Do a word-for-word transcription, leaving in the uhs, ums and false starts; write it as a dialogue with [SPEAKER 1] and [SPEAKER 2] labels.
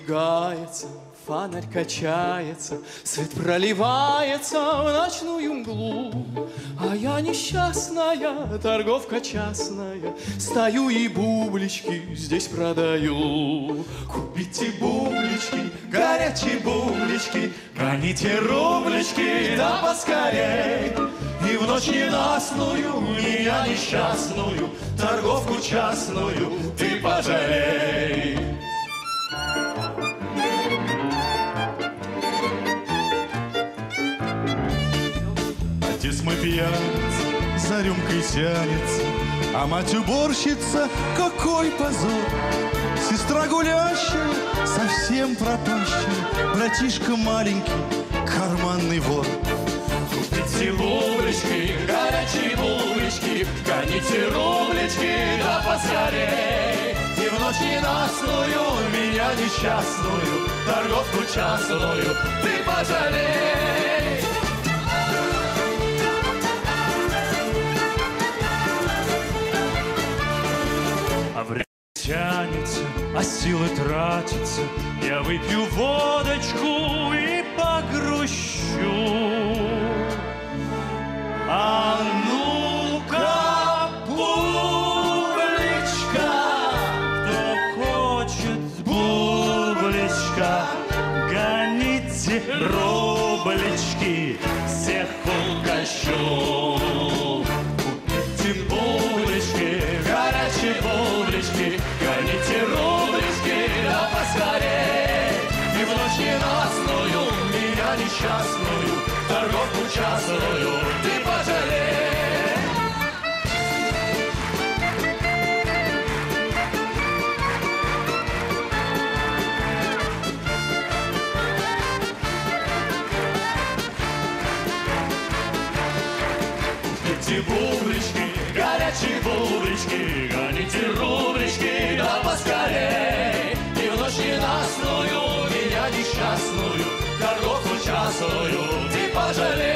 [SPEAKER 1] Надвигается, фонарь качается, свет проливается в ночную мглу. А я несчастная, торговка частная, стою и бублички здесь продаю. Купите бублички, горячие бублички, гоните рублички, да поскорей. И в ночь ненастную, меня несчастную, торговку частную ты пожалей.
[SPEAKER 2] Отец мой пьяница, за рюмкой тянется, а мать уборщица, какой позор! Сестра гулящая, совсем пропащая, братишка маленький, карманный вор.
[SPEAKER 1] Купите бублички, горячие бублички, гоните рублички, да поскорей. И в ночь ненастную, меня несчастную, торговку частную ты пожалей.
[SPEAKER 3] А время тянется, а силы тратятся, я выпью водочку и погрущу. А ну-ка, бубличка, кто хочет бубличка, гоните рублички, всех угощу. Купите бублички, горячие бублички, гоните рублички, да поскорей. И в ночь ненастную, меня несчастную, торговку частную ты пожалей. Купите бублички, горячие бублички, гоните рублички, да поскорей. И в ночь ненастную, меня несчастную, торговку частную ты пожалей.